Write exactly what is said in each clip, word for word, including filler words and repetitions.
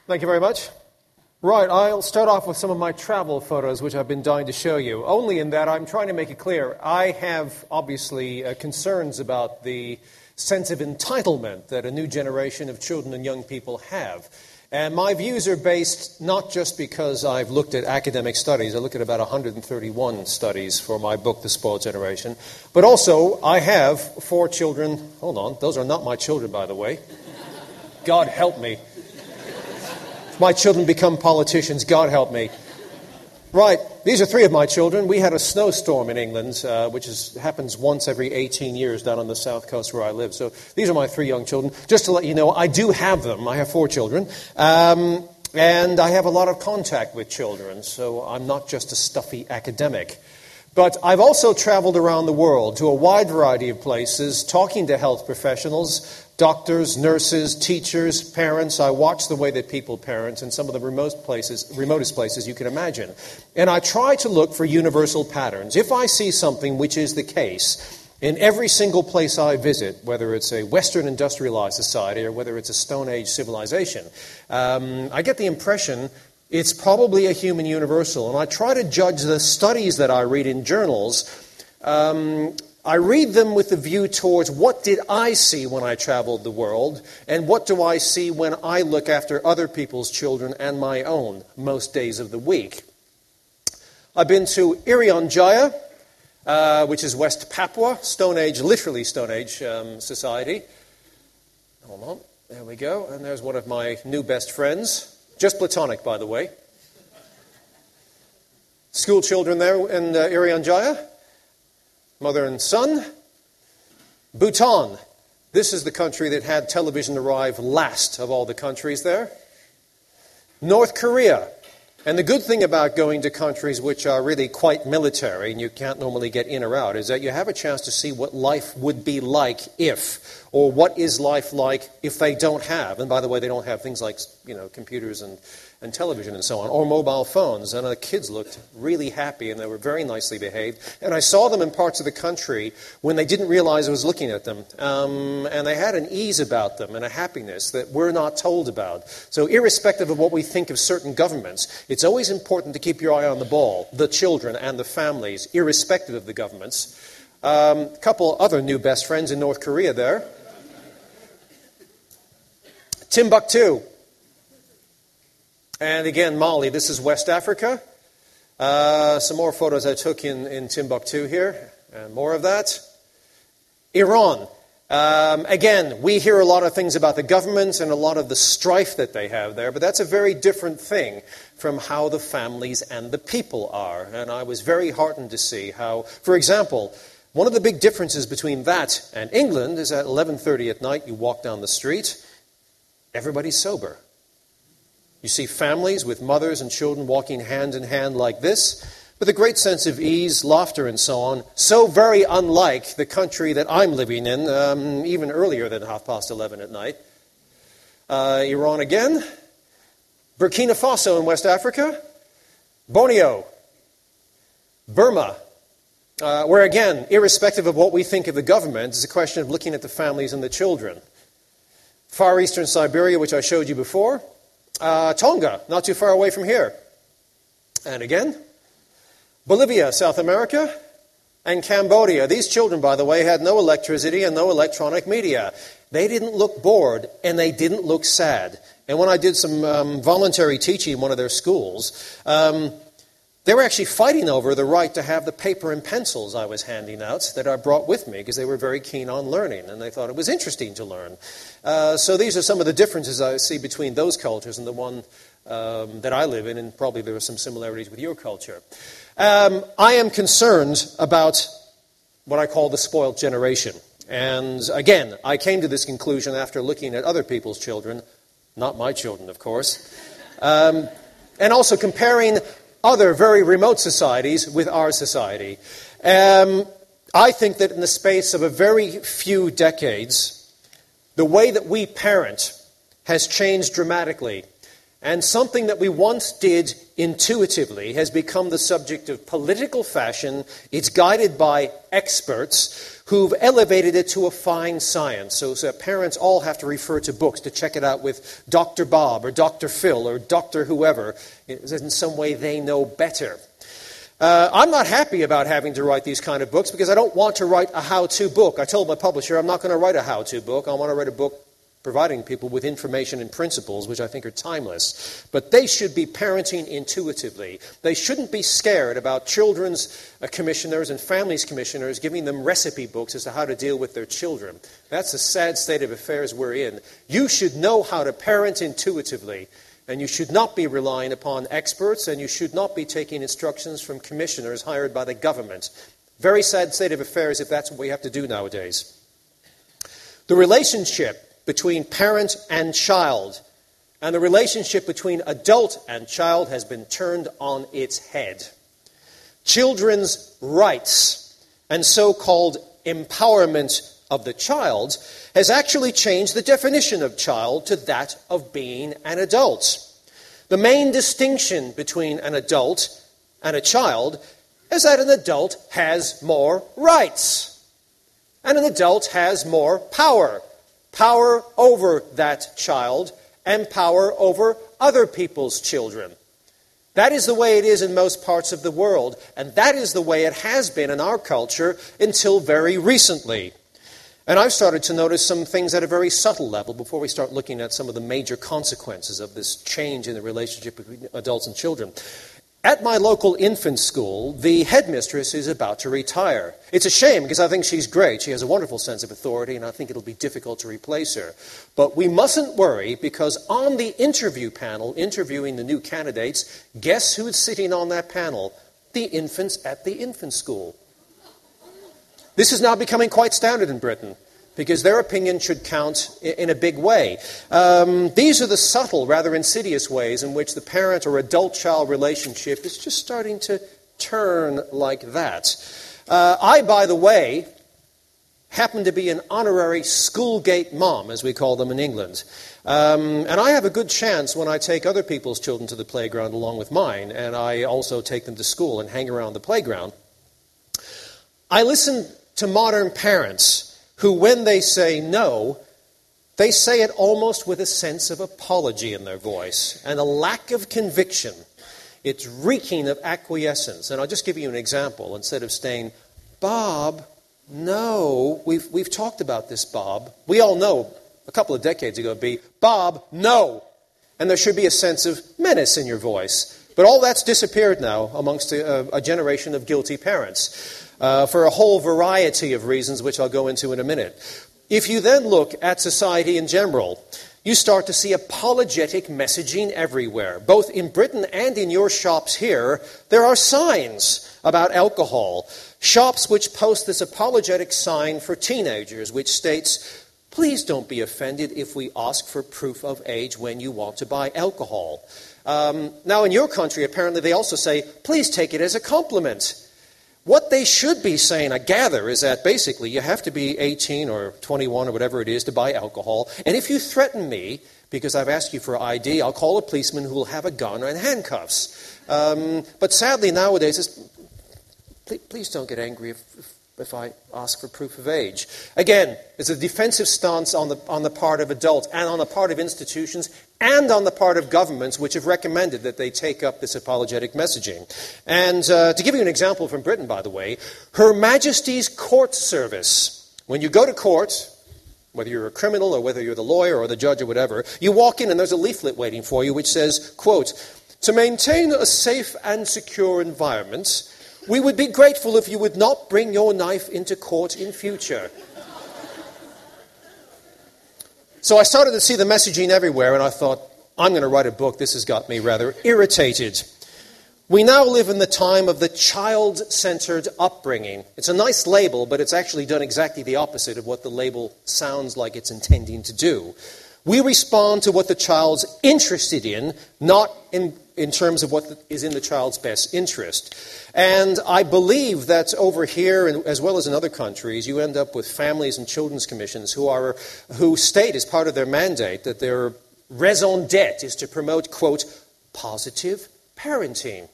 Thank you very much. Right, I'll start off with some of my travel photos, which I've been dying to show you. Only in that I'm trying to make it clear, I have obviously uh, concerns about the sense of entitlement that a new generation of children and young people have. And my views are based not just because I've looked at academic studies, I looked at about one hundred thirty-one studies for my book, The Spoiled Generation, but also I have four children. Hold on, those are not my children, by the way. God help me. If my children become politicians, God help me. Right, these are three of my children. We had a snowstorm in England, uh, which is, happens once every eighteen years down on the south coast where I live. So these are my three young children. Just to let you know, I do have them. I have four children. Um, and I have a lot of contact with children, so I'm not just a stuffy academic. But I've also traveled around the world to a wide variety of places, talking to health professionals, doctors, nurses, teachers, parents. I watch the way that people parent in some of the remote places, remotest places you can imagine. And I try to look for universal patterns. If I see something which is the case in every single place I visit, whether it's a Western industrialized society or whether it's a Stone Age civilization, um, I get the impression it's probably a human universal. And I try to judge the studies that I read in journals. Um, I read them with the view towards what did I see when I traveled the world, and what do I see when I look after other people's children and my own most days of the week. I've been to Irian Jaya, uh, which is West Papua, Stone Age, literally Stone Age um, society. Hold on, there we go. And there's one of my new best friends. Just platonic, by the way. School children there in uh, Irian Jaya. Mother and son. Bhutan. This is the country that had television arrive last of all the countries there. North Korea. And the good thing about going to countries which are really quite military, and you can't normally get in or out, is that you have a chance to see what life would be like if, or what is life like if they don't have. And by the way, they don't have things like, you know, computers and, and television and so on, or mobile phones. And the kids looked really happy, and they were very nicely behaved. And I saw them in parts of the country when they didn't realize I was looking at them. Um, and they had an ease about them and a happiness that we're not told about. So irrespective of what we think of certain governments, it's always important to keep your eye on the ball, the children and the families, irrespective of the governments. Um, a couple other new best friends in North Korea there. Timbuktu. And again, Mali. This is West Africa. Uh, some more photos I took in, in Timbuktu here. And more of that. Iran. Um, again, we hear a lot of things about the government and a lot of the strife that they have there, but that's a very different thing from how the families and the people are. And I was very heartened to see how, for example, one of the big differences between that and England is at eleven thirty at night, you walk down the street, everybody's sober. You see families with mothers and children walking hand in hand like this, with a great sense of ease, laughter, and so on. So very unlike the country that I'm living in, um, even earlier than half past eleven at night. Uh, Iran again. Burkina Faso in West Africa. Borneo. Burma. Uh, where again, irrespective of what we think of the government, it's a question of looking at the families and the children. Far Eastern Siberia, which I showed you before. Uh, Tonga, not too far away from here. And again, Bolivia, South America, and Cambodia. These children, by the way, had no electricity and no electronic media. They didn't look bored, and they didn't look sad. And when I did some um, voluntary teaching in one of their schools, um, they were actually fighting over the right to have the paper and pencils I was handing out that I brought with me because they were very keen on learning, and they thought it was interesting to learn. Uh, so these are some of the differences I see between those cultures and the one um, that I live in, and probably there are some similarities with your culture. Um, I am concerned about what I call the spoiled generation. And again, I came to this conclusion after looking at other people's children, not my children, of course, um, and also comparing other very remote societies with our society. Um, I think that in the space of a very few decades, the way that we parent has changed dramatically. And something that we once did intuitively has become the subject of political fashion. It's guided by experts who've elevated it to a fine science. So, so parents all have to refer to books to check it out with Doctor Bob or Doctor Phil or Doctor whoever. In some way they know better. Uh, I'm not happy about having to write these kind of books because I don't want to write a how-to book. I told my publisher I'm not going to write a how-to book. I want to write a book providing people with information and principles which I think are timeless. But they should be parenting intuitively. They shouldn't be scared about children's uh, commissioners and families commissioners giving them recipe books as to how to deal with their children. That's the sad state of affairs we're in. You should know how to parent intuitively, and you should not be relying upon experts, and you should not be taking instructions from commissioners hired by the government. Very sad state of affairs if that's what we have to do nowadays. The relationship between parent and child, and the relationship between adult and child has been turned on its head. Children's rights and so-called empowerment of the child has actually changed the definition of child to that of being an adult. The main distinction between an adult and a child is that an adult has more rights, and an adult has more power. Power over that child and power over other people's children. That is the way it is in most parts of the world, and that is the way it has been in our culture until very recently. And I've started to notice some things at a very subtle level before we start looking at some of the major consequences of this change in the relationship between adults and children. At my local infant school, the headmistress is about to retire. It's a shame because I think she's great. She has a wonderful sense of authority, and I think it'll be difficult to replace her. But we mustn't worry because on the interview panel, interviewing the new candidates, guess who's sitting on that panel? The infants at the infant school. This is now becoming quite standard in Britain, because their opinion should count in a big way. Um, these are the subtle, rather insidious ways in which the parent or adult-child relationship is just starting to turn like that. Uh, I, by the way, happen to be an honorary schoolgate mom, as we call them in England. Um, and I have a good chance when I take other people's children to the playground along with mine, and I also take them to school and hang around the playground. I listen to modern parents who, when they say no, they say it almost with a sense of apology in their voice and a lack of conviction. It's reeking of acquiescence. And I'll just give you an example. Instead of saying, Bob, no, we've, we've talked about this, Bob. We all know a couple of decades ago it'd be, Bob, no. And there should be a sense of menace in your voice. But all that's disappeared now amongst a, a generation of guilty parents. Uh, for a whole variety of reasons, which I'll go into in a minute. If you then look at society in general, you start to see apologetic messaging everywhere. Both in Britain and in your shops here, there are signs about alcohol. Shops which post this apologetic sign for teenagers, which states, please don't be offended if we ask for proof of age when you want to buy alcohol. Um, now, in your country, apparently they also say, please take it as a compliment. What they should be saying, I gather, is that basically you have to be eighteen or twenty-one or whatever it is to buy alcohol. And if you threaten me because I've asked you for I D, I'll call a policeman who will have a gun and handcuffs. Um, but sadly nowadays, it's, please, please don't get angry if, if, if I ask for proof of age. Again, it's a defensive stance on the, on the part of adults and on the part of institutions and on the part of governments which have recommended that they take up this apologetic messaging. And uh, to give you an example from Britain, by the way, Her Majesty's Court Service. When you go to court, whether you're a criminal or whether you're the lawyer or the judge or whatever, you walk in and there's a leaflet waiting for you which says, quote, to maintain a safe and secure environment, we would be grateful if you would not bring your knife into court in future. So I started to see the messaging everywhere, and I thought, I'm going to write a book. This has got me rather irritated. We now live in the time of the child-centered upbringing. It's a nice label, but it's actually done exactly the opposite of what the label sounds like it's intending to do. We respond to what the child's interested in, not in, in terms of what is in the child's best interest. And I believe that over here, as well as in other countries, you end up with families and children's commissions who are who state as part of their mandate that they're raison d'etre is to promote, quote, positive parenting.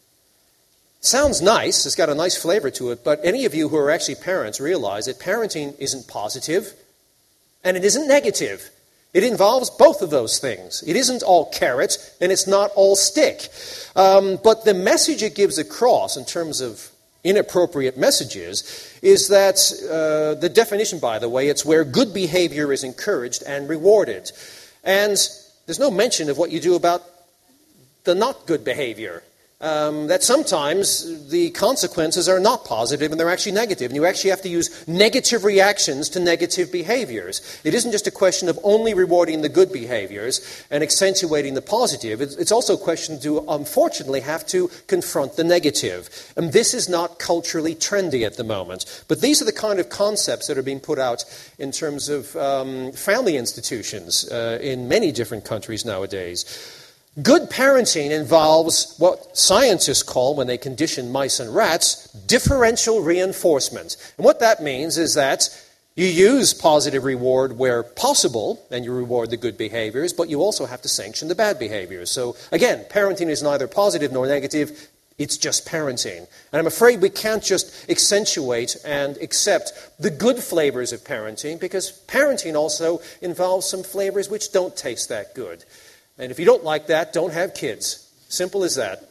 Sounds nice, it's got a nice flavor to it, but any of you who are actually parents realize that parenting isn't positive and it isn't negative. It involves both of those things. It isn't all carrot and it's not all stick. Um, but the message it gives across in terms of inappropriate messages is that, uh, the definition, by the way, it's where good behavior is encouraged and rewarded. And there's no mention of what you do about the not good behavior. Um, that sometimes the consequences are not positive and they're actually negative. And you actually have to use negative reactions to negative behaviors. It isn't just a question of only rewarding the good behaviors and accentuating the positive. It's, it's also a question to, unfortunately, have to confront the negative. And this is not culturally trendy at the moment. But these are the kind of concepts that are being put out in terms of um, family institutions uh, in many different countries nowadays. Good parenting involves what scientists call, when they condition mice and rats, differential reinforcement. And what that means is that you use positive reward where possible, and you reward the good behaviors, but you also have to sanction the bad behaviors. So, again, parenting is neither positive nor negative. It's just parenting. And I'm afraid we can't just accentuate and accept the good flavors of parenting, because parenting also involves some flavors which don't taste that good. And if you don't like that, don't have kids. Simple as that.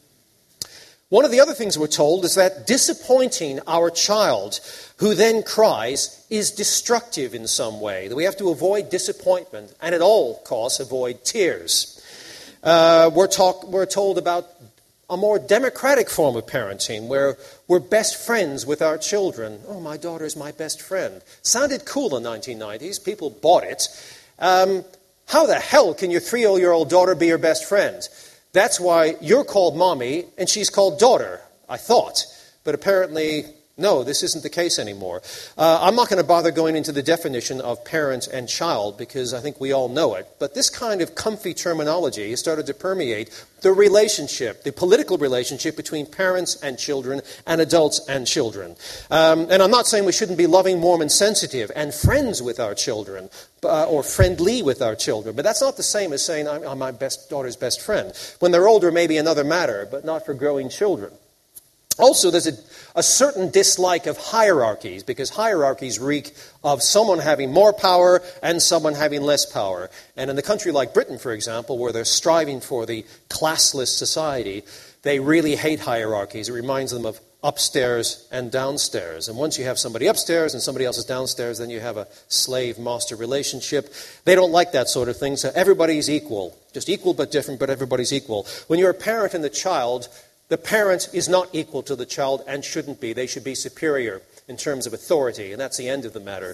One of the other things we're told is that disappointing our child, who then cries, is destructive in some way. That we have to avoid disappointment and at all costs avoid tears. Uh, we're, talk, we're told about a more democratic form of parenting where we're best friends with our children. Oh, my daughter's my best friend. Sounded cool in the nineteen nineties. People bought it. Um, How the hell can your three-year-old daughter be your best friend? That's why you're called mommy and she's called daughter, I thought. But apparently, no, this isn't the case anymore. Uh, I'm not going to bother going into the definition of parent and child because I think we all know it. But this kind of comfy terminology has started to permeate the relationship, the political relationship between parents and children and adults and children. Um, and I'm not saying we shouldn't be loving, warm, and sensitive and friends with our children uh, or friendly with our children. But that's not the same as saying I'm, I'm my best daughter's best friend. When they're older, maybe another matter, but not for growing children. Also, there's a, a certain dislike of hierarchies, because hierarchies reek of someone having more power and someone having less power. And in a country like Britain, for example, where they're striving for the classless society, they really hate hierarchies. It reminds them of upstairs and downstairs. And once you have somebody upstairs and somebody else is downstairs, then you have a slave-master relationship. They don't like that sort of thing, so everybody's equal. Just equal but different, but everybody's equal. When you're a parent and the child, the parent is not equal to the child and shouldn't be. They should be superior in terms of authority, and that's the end of the matter.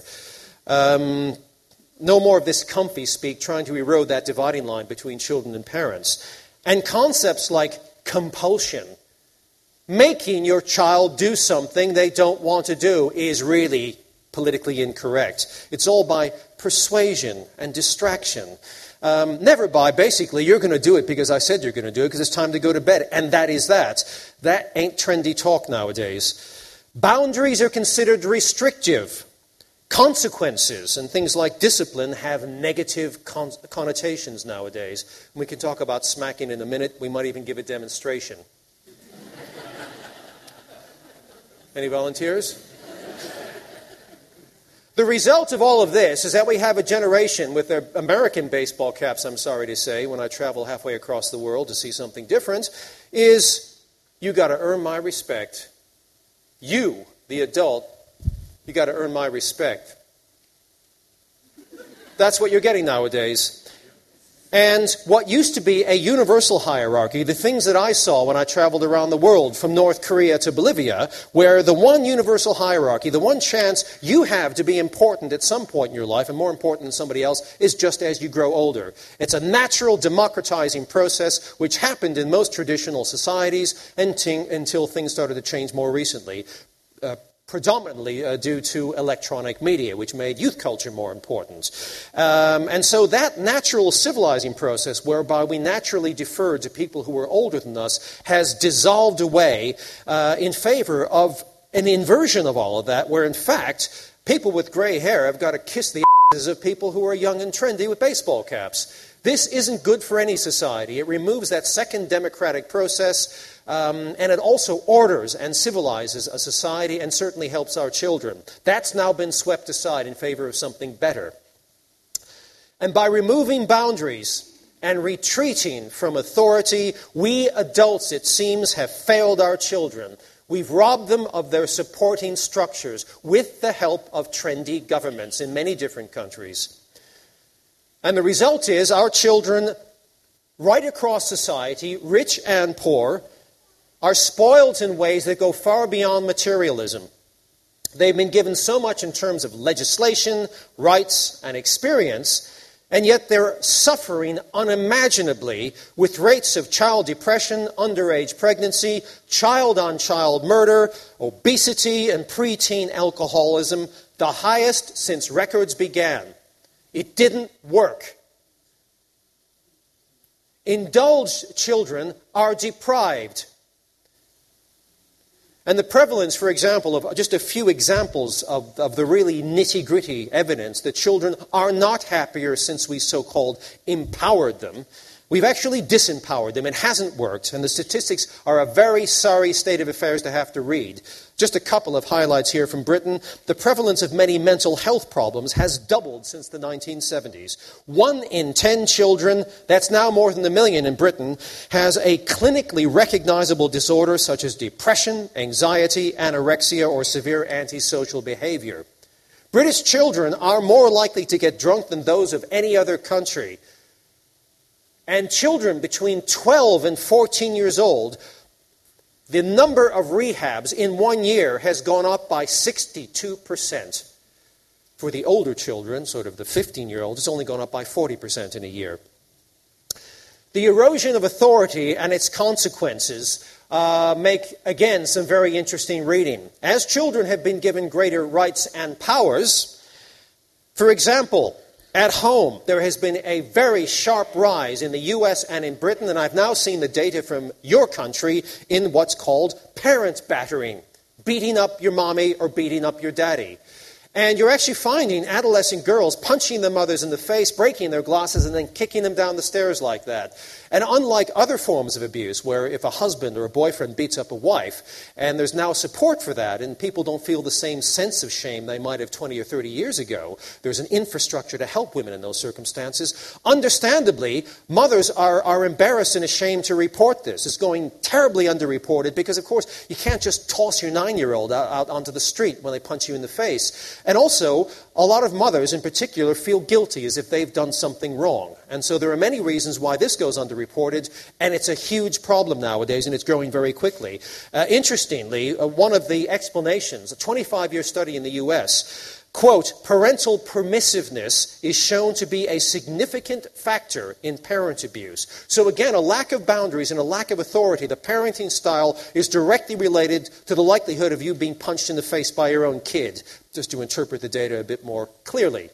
Um, no more of this comfy speak trying to erode that dividing line between children and parents. And concepts like compulsion, making your child do something they don't want to do, is really politically incorrect. It's all by persuasion and distraction. Um, never by, basically, you're going to do it because I said you're going to do it because it's time to go to bed. And that is that. That ain't trendy talk nowadays. Boundaries are considered restrictive. Consequences and things like discipline have negative con- connotations nowadays. We can talk about smacking in a minute. We might even give a demonstration. Any volunteers? The result of all of this is that we have a generation with their American baseball caps, I'm sorry to say, when I travel halfway across the world to see something different, is you got to earn my respect. You, the adult, you got to earn my respect. That's what you're getting nowadays. And what used to be a universal hierarchy, the things that I saw when I traveled around the world from North Korea to Bolivia, where the one universal hierarchy, the one chance you have to be important at some point in your life, and more important than somebody else, is just as you grow older. It's a natural democratizing process which happened in most traditional societies until things started to change more recently. Uh, predominantly uh, due to electronic media, which made youth culture more important. Um, and so that natural civilizing process, whereby we naturally defer to people who are older than us, has dissolved away uh, in favor of an inversion of all of that, where in fact, people with gray hair have got to kiss the asses of people who are young and trendy with baseball caps. This isn't good for any society. It removes that second democratic process, um, and it also orders and civilizes a society and certainly helps our children. That's now been swept aside in favor of something better. And by removing boundaries and retreating from authority, we adults, it seems, have failed our children. We've robbed them of their supporting structures with the help of trendy governments in many different countries. And the result is our children, right across society, rich and poor, are spoiled in ways that go far beyond materialism. They've been given so much in terms of legislation, rights, and experience, and yet they're suffering unimaginably with rates of child depression, underage pregnancy, child-on-child murder, obesity, and preteen alcoholism, the highest since records began. It didn't work. Indulged children are deprived. And the prevalence, for example, of just a few examples of, of the really nitty-gritty evidence that children are not happier since we so-called empowered them. We've actually disempowered them. It hasn't worked. And the statistics are a very sorry state of affairs to have to read. Just a couple of highlights here from Britain. The prevalence of many mental health problems has doubled since the nineteen seventies. One in ten children, that's now more than a million in Britain, has a clinically recognizable disorder such as depression, anxiety, anorexia, or severe antisocial behavior. British children are more likely to get drunk than those of any other country. And children between twelve and fourteen years old, the number of rehabs in one year has gone up by sixty-two percent. For the older children, sort of the fifteen-year-olds, it's only gone up by forty percent in a year. The erosion of authority and its consequences uh, make, again, some very interesting reading. As children have been given greater rights and powers, for example, at home, there has been a very sharp rise in the U S and in Britain, and I've now seen the data from your country in what's called parent battering, beating up your mommy or beating up your daddy. And you're actually finding adolescent girls punching their mothers in the face, breaking their glasses, and then kicking them down the stairs like that. And unlike other forms of abuse, where if a husband or a boyfriend beats up a wife, and there's now support for that, and people don't feel the same sense of shame they might have twenty or thirty years ago, there's an infrastructure to help women in those circumstances. Understandably, mothers are, are embarrassed and ashamed to report this. It's going terribly underreported because, of course, you can't just toss your nine-year-old out, out onto the street when they punch you in the face. And also, a lot of mothers in particular feel guilty as if they've done something wrong. And so there are many reasons why this goes underreported, and it's a huge problem nowadays, and it's growing very quickly. Uh, interestingly, uh, one of the explanations, a twenty-five-year study in the U S, quote, parental permissiveness is shown to be a significant factor in parent abuse. So again, a lack of boundaries and a lack of authority, the parenting style is directly related to the likelihood of you being punched in the face by your own kid, just to interpret the data a bit more clearly.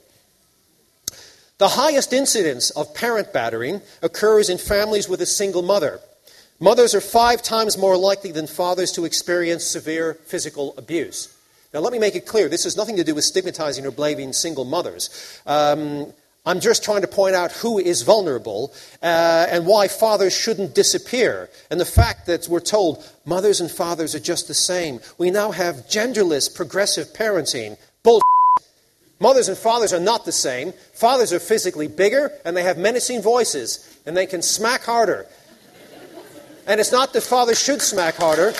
The highest incidence of parent battering occurs in families with a single mother. Mothers are five times more likely than fathers to experience severe physical abuse. Now, let me make it clear, this has nothing to do with stigmatizing or blaming single mothers. Um, I'm just trying to point out who is vulnerable uh, and why fathers shouldn't disappear. And the fact that we're told mothers and fathers are just the same. We now have genderless progressive parenting. Bullshit. Mothers and fathers are not the same. Fathers are physically bigger and they have menacing voices and they can smack harder. And it's not that fathers should smack harder.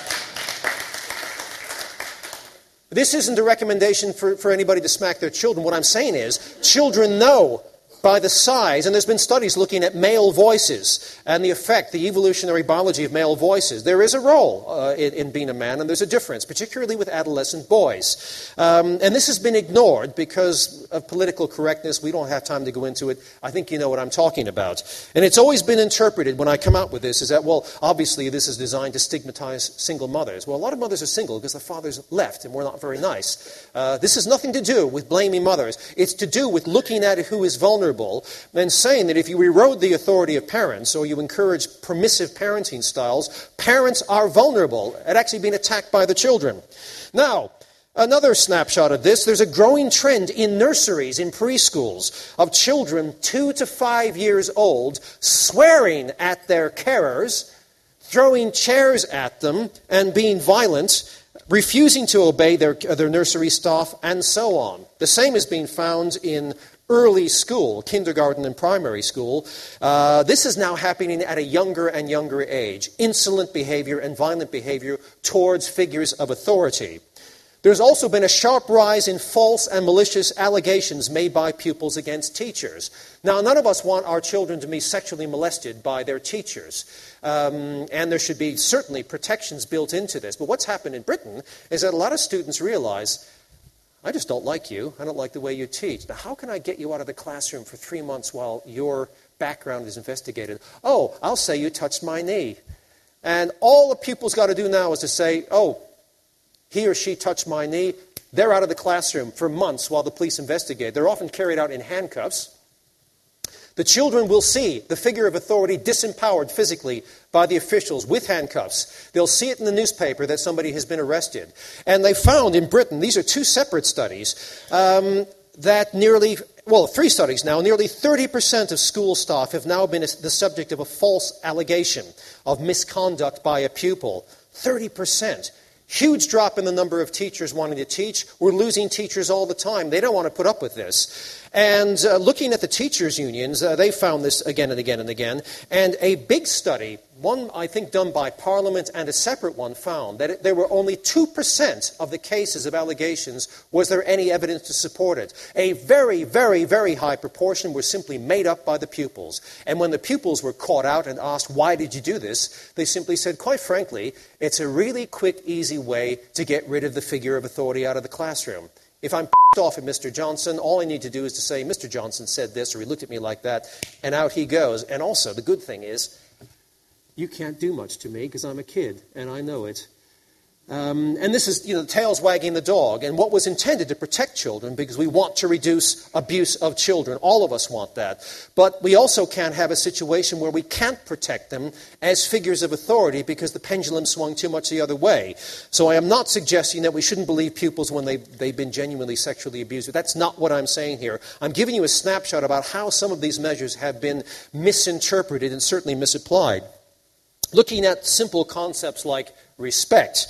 This isn't a recommendation for, for anybody to smack their children. What I'm saying is, children know by the size, and there's been studies looking at male voices and the effect, the evolutionary biology of male voices. There is a role uh, in, in being a man, and there's a difference, particularly with adolescent boys. Um, and this has been ignored because of political correctness. We don't have time to go into it. I think you know what I'm talking about. And it's always been interpreted when I come out with this is that, well, obviously this is designed to stigmatize single mothers. Well, a lot of mothers are single because the fathers left and we're not very nice. Uh, this has nothing to do with blaming mothers. It's to do with looking at who is vulnerable and saying that if you erode the authority of parents or you encourage permissive parenting styles, parents are vulnerable at actually being attacked by the children. Now, Another snapshot of this, there's a growing trend in nurseries, in preschools, of children two to five years old swearing at their carers, throwing chairs at them, and being violent, refusing to obey their, their nursery staff, and so on. The same is being found in early school, kindergarten and primary school. Uh, this is now happening at a younger and younger age. Insolent behavior and violent behavior towards figures of authority. There's also been a sharp rise in false and malicious allegations made by pupils against teachers. Now, none of us want our children to be sexually molested by their teachers. Um, and there should be certainly protections built into this. But what's happened in Britain is that a lot of students realize, I just don't like you. I don't like the way you teach. Now, how can I get you out of the classroom for three months while your background is investigated? Oh, I'll say you touched my knee. And all the pupil's got to do now is to say, oh, he or she touched my knee. They're out of the classroom for months while the police investigate. They're often carried out in handcuffs. The children will see the figure of authority disempowered physically by the officials with handcuffs. They'll see it in the newspaper that somebody has been arrested. And they found in Britain, these are two separate studies, um, that nearly, well, three studies now, nearly thirty percent of school staff have now been the subject of a false allegation of misconduct by a pupil. thirty percent. Huge drop in the number of teachers wanting to teach. We're losing teachers all the time. They don't want to put up with this. And uh, looking at the teachers' unions, uh, they found this again and again and again. And a big study, one I think done by Parliament and a separate one, found that it, there were only two percent of the cases of allegations was there any evidence to support it. A very, very, very high proportion were simply made up by the pupils. And when the pupils were caught out and asked, why did you do this? They simply said, quite frankly, it's a really quick, easy way to get rid of the figure of authority out of the classroom. If I'm pissed off at Mister Johnson, all I need to do is to say, Mister Johnson said this, or he looked at me like that, and out he goes. And also, the good thing is, you can't do much to me because I'm a kid, and I know it. Um, and this is, you know, the tail's wagging the dog, and what was intended to protect children, because we want to reduce abuse of children. All of us want that. But we also can't have a situation where we can't protect them as figures of authority because the pendulum swung too much the other way. So I am not suggesting that we shouldn't believe pupils when they, they've been genuinely sexually abused. That's not what I'm saying here. I'm giving you a snapshot about how some of these measures have been misinterpreted and certainly misapplied. Looking at simple concepts like respect.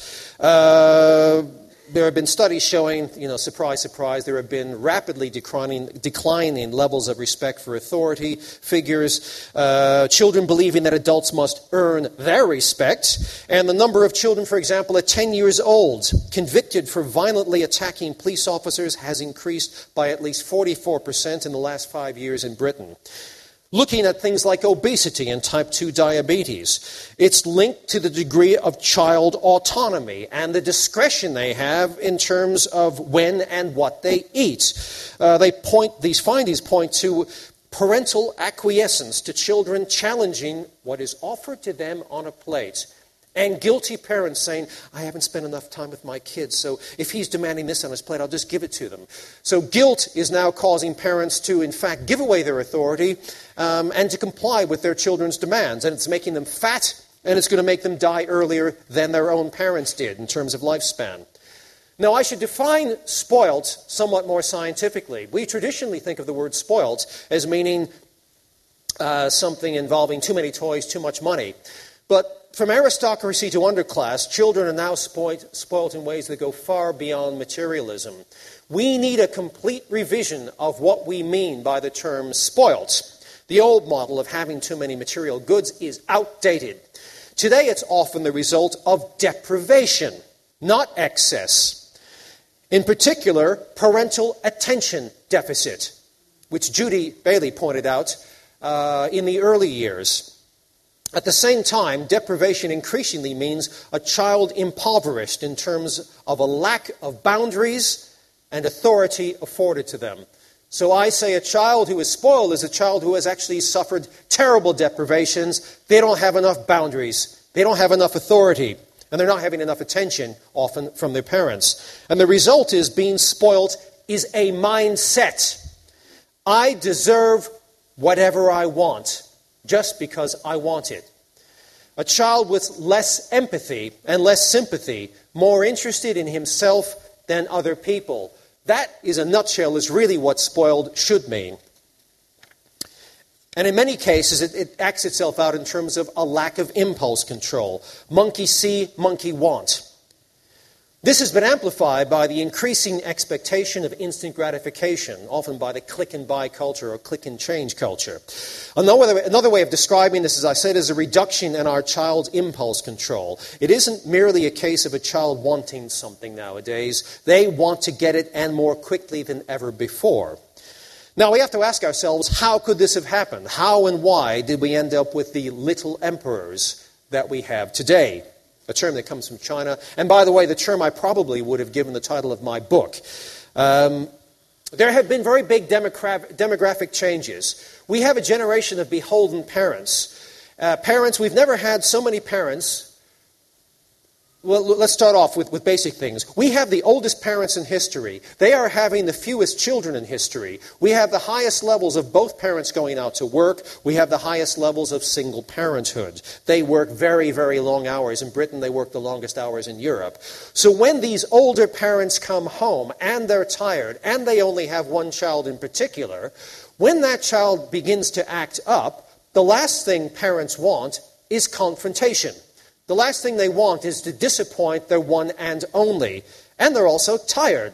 Uh, there have been studies showing, you know, surprise, surprise, there have been rapidly declining, declining levels of respect for authority figures, uh, children believing that adults must earn their respect, and the number of children, for example, at ten years old, convicted for violently attacking police officers has increased by at least forty-four percent in the last five years in Britain. Looking at things like obesity and type two diabetes, it's linked to the degree of child autonomy and the discretion they have in terms of when and what they eat. Uh, they point; these findings point to parental acquiescence to children challenging what is offered to them on a plate. And guilty parents saying, I haven't spent enough time with my kids, so if he's demanding this on his plate, I'll just give it to them. So guilt is now causing parents to, in fact, give away their authority um, and to comply with their children's demands. And it's making them fat, and it's going to make them die earlier than their own parents did in terms of lifespan. Now, I should define spoilt somewhat more scientifically. We traditionally think of the word spoilt as meaning uh, something involving too many toys, too much money. But from aristocracy to underclass, children are now spoilt, spoilt in ways that go far beyond materialism. We need a complete revision of what we mean by the term spoilt. The old model of having too many material goods is outdated. Today it's often the result of deprivation, not excess. In particular, parental attention deficit, which Judy Bailey pointed out uh, in the early years. At the same time, deprivation increasingly means a child impoverished in terms of a lack of boundaries and authority afforded to them. So I say a child who is spoiled is a child who has actually suffered terrible deprivations. They don't have enough boundaries. They don't have enough authority. And they're not having enough attention, often, from their parents. And the result is being spoiled is a mindset. I deserve whatever I want, just because I want it. A child with less empathy and less sympathy, more interested in himself than other people. That, in a nutshell, is really what spoiled should mean. And in many cases, it, it acts itself out in terms of a lack of impulse control. Monkey see, monkey want. This has been amplified by the increasing expectation of instant gratification, often by the click-and-buy culture or click-and-change culture. Another, another way of describing this, as I said, is a reduction in our child's impulse control. It isn't merely a case of a child wanting something nowadays. They want to get it, and more quickly than ever before. Now, we have to ask ourselves, how could this have happened? How and why did we end up with the little emperors that we have today? A term that comes from China. And by the way, the term I probably would have given the title of my book. Um, there have been very big demogra- demographic changes. We have a generation of beholden parents. Uh, parents, we've never had so many parents. Well, let's start off with, with basic things. We have the oldest parents in history. They are having the fewest children in history. We have the highest levels of both parents going out to work. We have the highest levels of single parenthood. They work very, very long hours. In Britain, they work the longest hours in Europe. So when these older parents come home and they're tired and they only have one child in particular, when that child begins to act up, the last thing parents want is confrontation. The last thing they want is to disappoint their one and only. And they're also tired.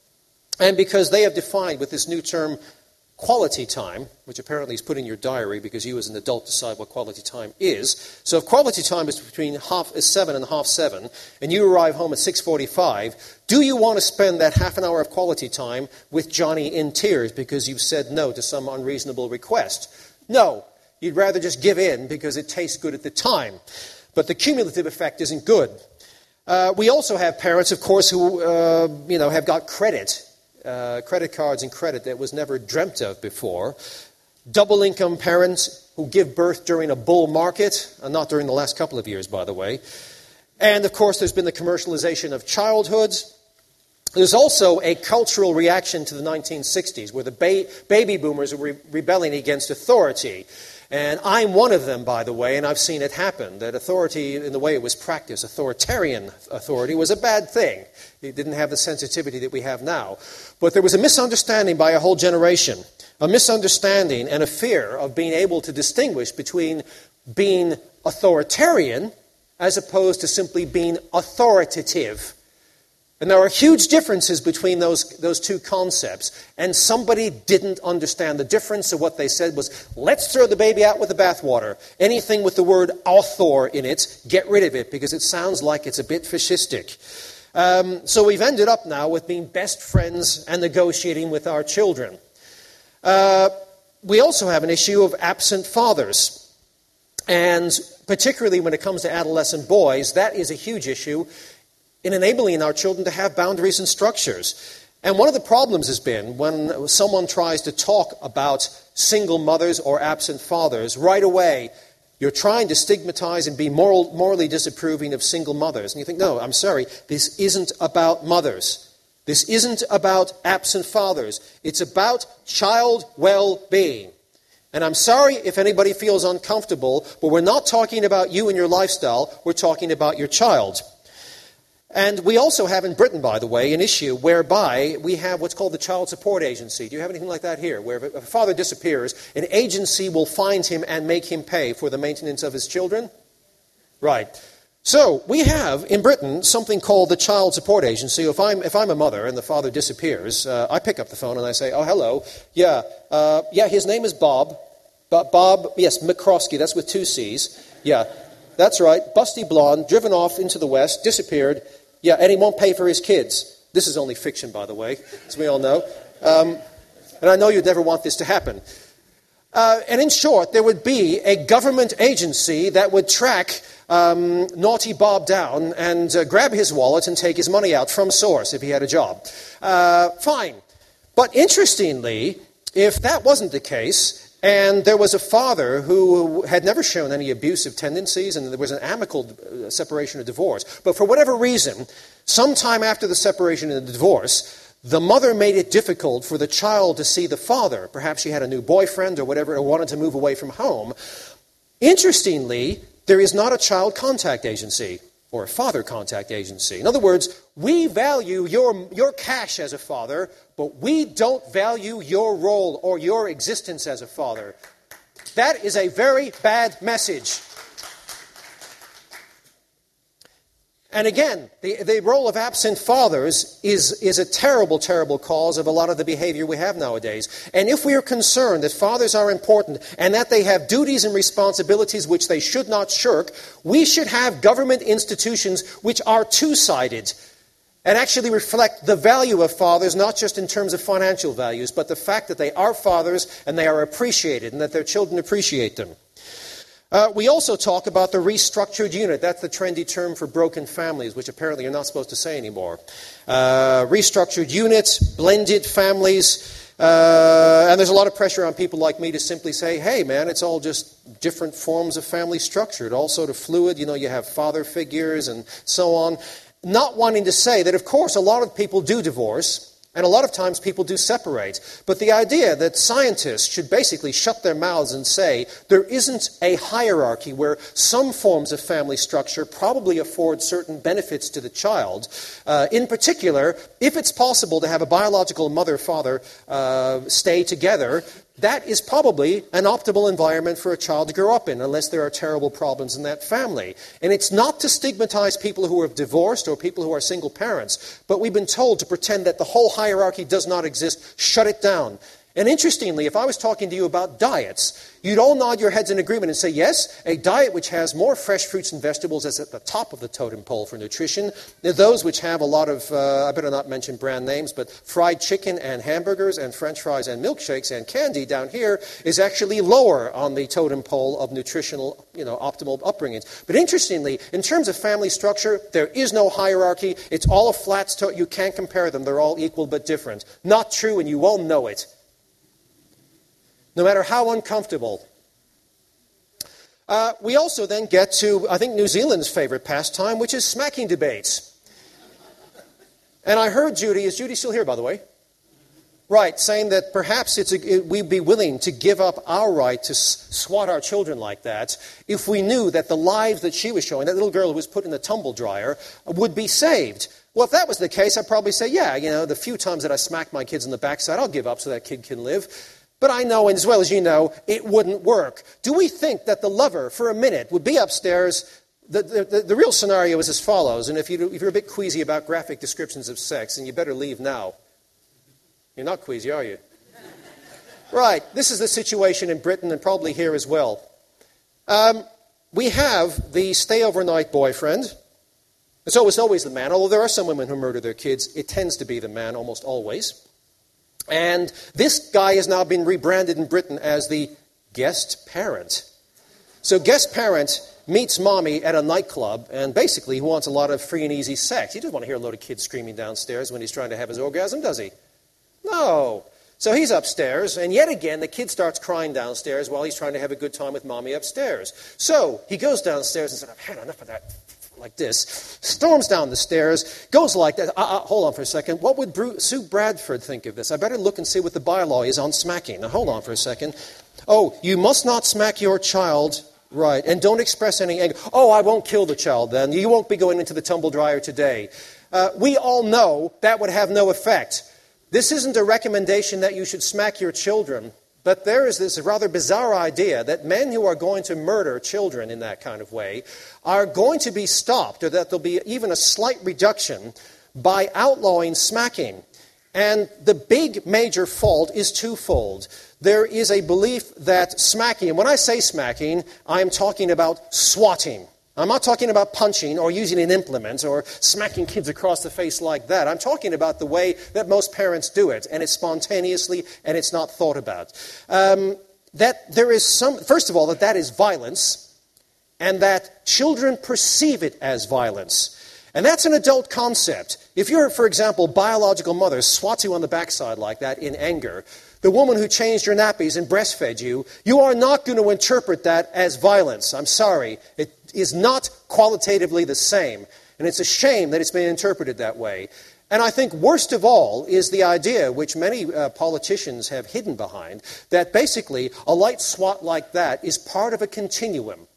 And because they have defined with this new term, quality time, which apparently is put in your diary because you as an adult decide what quality time is. So if quality time is between half is seven and half seven, and you arrive home at six forty-five, do you want to spend that half an hour of quality time with Johnny in tears because you've said no to some unreasonable request? No. You'd rather just give in because it tastes good at the time. But the cumulative effect isn't good. Uh, we also have parents, of course, who uh, you know have got credit, uh, credit cards and credit that was never dreamt of before. Double income parents who give birth during a bull market, and not during the last couple of years, by the way. And of course, there's been the commercialization of childhood. There's also a cultural reaction to the nineteen sixties, where the ba- baby boomers were re- rebelling against authority. And I'm one of them, by the way, and I've seen it happen, that authority, in the way it was practiced, authoritarian authority, was a bad thing. It didn't have the sensitivity that we have now. But there was a misunderstanding by a whole generation, a misunderstanding and a fear of being able to distinguish between being authoritarian as opposed to simply being authoritative. And there are huge differences between those, those two concepts. And somebody didn't understand the difference, so what they said was, let's throw the baby out with the bathwater. Anything with the word author in it, get rid of it, because it sounds like it's a bit fascistic. Um, so we've ended up now with being best friends and negotiating with our children. Uh, we also have an issue of absent fathers. And particularly when it comes to adolescent boys, that is a huge issue in enabling our children to have boundaries and structures. And one of the problems has been when someone tries to talk about single mothers or absent fathers, right away you're trying to stigmatize and be moral, morally disapproving of single mothers. And you think, no, I'm sorry, this isn't about mothers. This isn't about absent fathers. It's about child well-being. And I'm sorry if anybody feels uncomfortable, but we're not talking about you and your lifestyle, we're talking about your child. And we also have in Britain, by the way, an issue whereby we have what's called the Child Support Agency. Do you have anything like that here? Where if a father disappears, an agency will find him and make him pay for the maintenance of his children? Right. So we have in Britain something called the Child Support Agency. If I'm, if I'm a mother and the father disappears, uh, I pick up the phone and I say, oh, hello. Yeah, uh, yeah, his name is Bob. Bob, Bob yes, McCroskey, that's with two C's. Yeah, that's right. Busty blonde, driven off into the west, disappeared. Yeah, and he won't pay for his kids. This is only fiction, by the way, as we all know. Um, and I know you'd never want this to happen. Uh, and in short, there would be a government agency that would track um, naughty Bob down and uh, grab his wallet and take his money out from source if he had a job. Uh, fine. But interestingly, if that wasn't the case, and there was a father who had never shown any abusive tendencies, and there was an amicable separation or divorce. But for whatever reason, sometime after the separation and the divorce, the mother made it difficult for the child to see the father. Perhaps she had a new boyfriend or whatever, or wanted to move away from home. Interestingly, there is not a child contact agency or a father contact agency. In other words, we value your, your cash as a father, but we don't value your role or your existence as a father. That is a very bad message. And again, the, the role of absent fathers is, is a terrible, terrible cause of a lot of the behavior we have nowadays. And if we are concerned that fathers are important and that they have duties and responsibilities which they should not shirk, we should have government institutions which are two-sided and actually reflect the value of fathers, not just in terms of financial values, but the fact that they are fathers and they are appreciated and that their children appreciate them. Uh, we also talk about the restructured unit. That's the trendy term for broken families, which apparently you're not supposed to say anymore. Uh, restructured units, blended families, uh, and there's a lot of pressure on people like me to simply say, hey, man, it's all just different forms of family structure. It all sort of fluid. You know, you have father figures and so on. Not wanting to say that, of course, a lot of people do divorce. And a lot of times people do separate. But the idea that scientists should basically shut their mouths and say there isn't a hierarchy where some forms of family structure probably afford certain benefits to the child. Uh, in particular, if it's possible to have a biological mother-father uh, stay together, that is probably an optimal environment for a child to grow up in, unless there are terrible problems in that family. And it's not to stigmatize people who are divorced or people who are single parents, but we've been told to pretend that the whole hierarchy does not exist. Shut it down. And interestingly, if I was talking to you about diets, you'd all nod your heads in agreement and say, yes, a diet which has more fresh fruits and vegetables is at the top of the totem pole for nutrition. Those which have a lot of, uh, I better not mention brand names, but fried chicken and hamburgers and French fries and milkshakes and candy down here is actually lower on the totem pole of nutritional, you know, optimal upbringings. But interestingly, in terms of family structure, there is no hierarchy. It's all a flat stone. You can't compare them. They're all equal but different. Not true, and you all know it. No matter how uncomfortable. Uh, we also then get to, I think, New Zealand's favorite pastime, which is smacking debates. And I heard Judy, is Judy still here, by the way? Right, saying that perhaps it's a, it, we'd be willing to give up our right to s- swat our children like that if we knew that the lives that she was showing, that little girl who was put in the tumble dryer, would be saved. Well, if that was the case, I'd probably say, yeah, you know, the few times that I smack my kids in the backside, I'll give up so that kid can live. But I know, and as well as you know, it wouldn't work. Do we think that the lover, for a minute, would be upstairs? The, the, the real scenario is as follows, and if, you, if you're a bit queasy about graphic descriptions of sex, then you better leave now. You're not queasy, are you? Right, this is the situation in Britain and probably here as well. Um, we have the stay overnight boyfriend. It's always, always the man, although there are some women who murder their kids. It tends to be the man almost always. And this guy has now been rebranded in Britain as the guest parent. So guest parent meets mommy at a nightclub, and basically he wants a lot of free and easy sex. He doesn't want to hear a load of kids screaming downstairs when he's trying to have his orgasm, does he? No. So he's upstairs, and yet again the kid starts crying downstairs while he's trying to have a good time with mommy upstairs. So he goes downstairs and says, I've had enough of that. Like this, storms down the stairs, goes like that. Uh, uh, hold on for a second. What would Bru- Sue Bradford think of this? I better look and see what the bylaw is on smacking. Now, hold on for a second. Oh, you must not smack your child, right, and don't express any anger. Oh, I won't kill the child then. You won't be going into the tumble dryer today. Uh, we all know that would have no effect. This isn't a recommendation that you should smack your children. But there is this rather bizarre idea that men who are going to murder children in that kind of way are going to be stopped, or that there'll be even a slight reduction by outlawing smacking. And the big major fault is twofold. There is a belief that smacking, and when I say smacking, I'm talking about swatting. I'm not talking about punching or using an implement or smacking kids across the face like that. I'm talking about the way that most parents do it, and it's spontaneously and it's not thought about. Um, that there is some, first of all, that that is violence, and that children perceive it as violence. And that's an adult concept. If your, for example, biological mother swats you on the backside like that in anger, the woman who changed your nappies and breastfed you, you are not going to interpret that as violence. I'm sorry. It is not qualitatively the same. And it's a shame that it's been interpreted that way. And I think worst of all is the idea, which many uh, politicians have hidden behind, that basically a light swat like that is part of a continuum.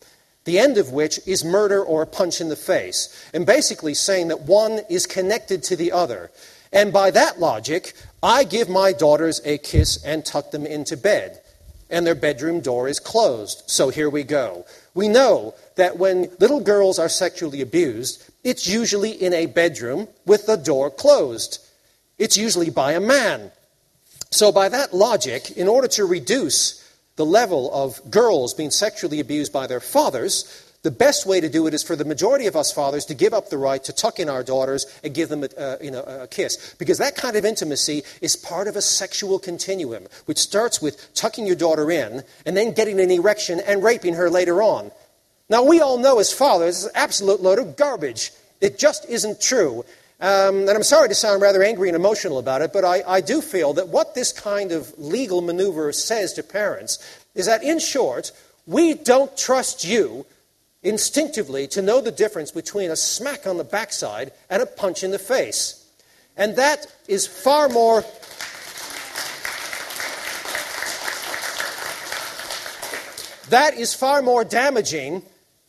the end of which is murder or a punch in the face, and basically saying that one is connected to the other. And by that logic, I give my daughters a kiss and tuck them into bed, and their bedroom door is closed. So here we go. We know that when little girls are sexually abused, it's usually in a bedroom with the door closed. It's usually by a man. So by that logic, in order to reduce the level of girls being sexually abused by their fathers, the best way to do it is for the majority of us fathers to give up the right to tuck in our daughters and give them a, uh, you know, a kiss. Because that kind of intimacy is part of a sexual continuum, which starts with tucking your daughter in and then getting an erection and raping her later on. Now, we all know as fathers, this is an absolute load of garbage. It just isn't true. Um, and I'm sorry to sound rather angry and emotional about it, but I, I do feel that what this kind of legal maneuver says to parents is that, in short, we don't trust you instinctively to know the difference between a smack on the backside and a punch in the face. And that is far more... that is far more damaging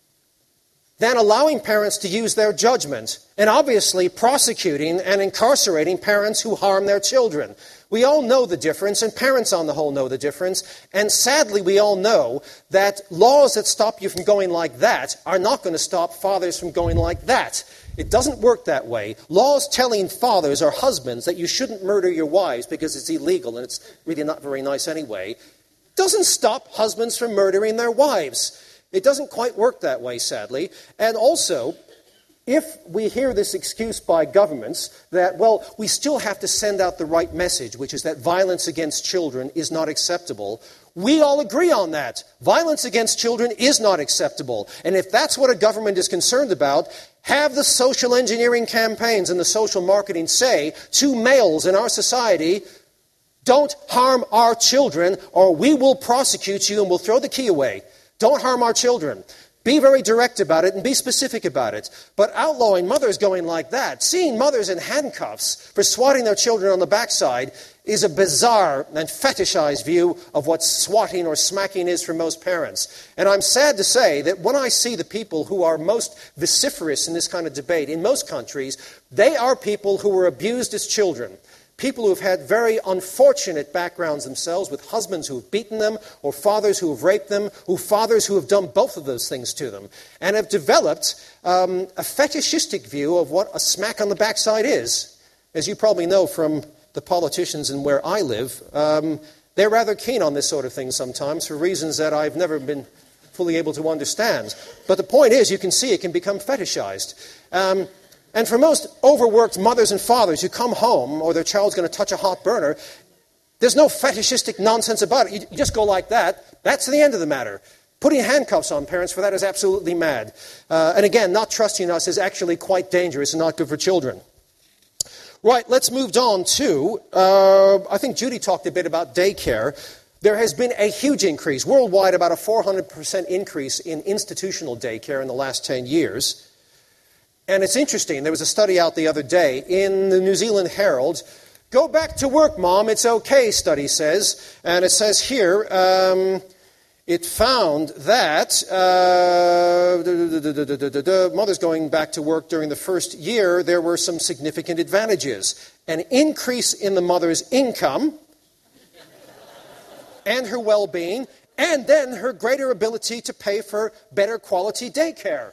than allowing parents to use their judgment and obviously prosecuting and incarcerating parents who harm their children. We all know the difference, and parents on the whole know the difference. And sadly, we all know that laws that stop you from going like that are not going to stop fathers from going like that. It doesn't work that way. Laws telling fathers or husbands that you shouldn't murder your wives because it's illegal and it's really not very nice anyway doesn't stop husbands from murdering their wives. It doesn't quite work that way, sadly. And also, if we hear this excuse by governments that, well, we still have to send out the right message, which is that violence against children is not acceptable, we all agree on that. Violence against children is not acceptable. And if that's what a government is concerned about, have the social engineering campaigns and the social marketing say to males in our society, don't harm our children or we will prosecute you and we'll throw the key away. Don't harm our children. Be very direct about it and be specific about it. But outlawing mothers going like that, seeing mothers in handcuffs for swatting their children on the backside, is a bizarre and fetishized view of what swatting or smacking is for most parents. And I'm sad to say that when I see the people who are most vociferous in this kind of debate in most countries, they are people who were abused as children. People who have had very unfortunate backgrounds themselves, with husbands who have beaten them, or fathers who have raped them, or fathers who have done both of those things to them, and have developed um, a fetishistic view of what a smack on the backside is. As you probably know from the politicians and where I live, um, they're rather keen on this sort of thing sometimes for reasons that I've never been fully able to understand. But the point is, you can see it can become fetishized. Um, And for most overworked mothers and fathers who come home or their child's going to touch a hot burner, there's no fetishistic nonsense about it. You just go like that. That's the end of the matter. Putting handcuffs on parents for that is absolutely mad. Uh, and again, not trusting us is actually quite dangerous and not good for children. Right, let's move on to, uh, I think Judy talked a bit about daycare. There has been a huge increase, worldwide about a four hundred percent increase in institutional daycare in the last ten years. And it's interesting, there was a study out the other day in the New Zealand Herald. Go back to work, Mom, it's okay, study says. And it says here, um, it found that uh, mothers going back to work during the first year, there were some significant advantages. An increase in the mother's income and her well-being, and then her greater ability to pay for better quality daycare.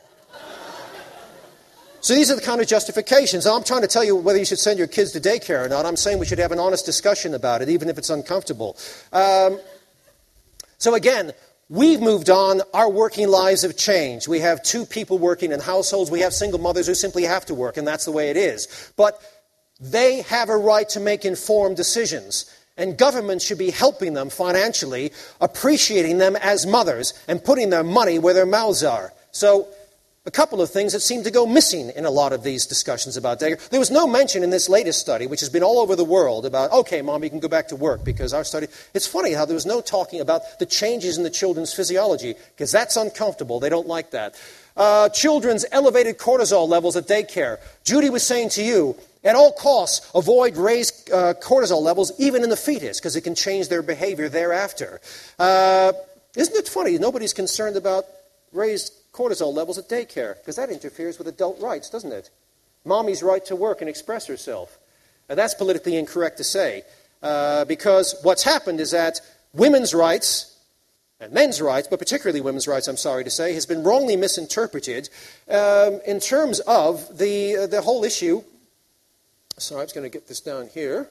So these are the kind of justifications. I'm trying to tell you whether you should send your kids to daycare or not. I'm saying we should have an honest discussion about it, even if it's uncomfortable. Um, so again, we've moved on. Our working lives have changed. We have two people working in households. We have single mothers who simply have to work, and that's the way it is. But they have a right to make informed decisions. And government should be helping them financially, appreciating them as mothers, and putting their money where their mouths are. So a couple of things that seem to go missing in a lot of these discussions about daycare. There was no mention in this latest study, which has been all over the world, about, okay, Mom, you can go back to work, because our study... It's funny how there was no talking about the changes in the children's physiology, because that's uncomfortable. They don't like that. Uh, children's elevated cortisol levels at daycare. Judy was saying to you, at all costs, avoid raised uh, cortisol levels, even in the fetus, because it can change their behavior thereafter. Uh, isn't it funny? Nobody's concerned about raised cortisol levels at daycare, because that interferes with adult rights, doesn't it? Mommy's right to work and express herself. Now, that's politically incorrect to say, uh, because what's happened is that women's rights and men's rights, but particularly women's rights, I'm sorry to say, has been wrongly misinterpreted um, in terms of the, uh, the whole issue. Sorry, I was going to get this down here.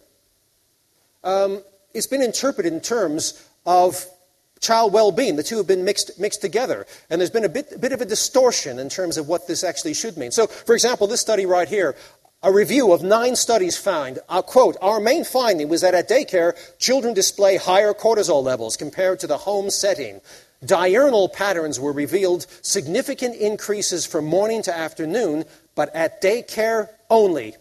Um, it's been interpreted in terms of child well-being. The two have been mixed mixed together. And there's been a bit, a bit of a distortion in terms of what this actually should mean. So, for example, this study right here, a review of nine studies found, I'll quote, our main finding was that at daycare, children display higher cortisol levels compared to the home setting. Diurnal patterns were revealed, significant increases from morning to afternoon, but at daycare only.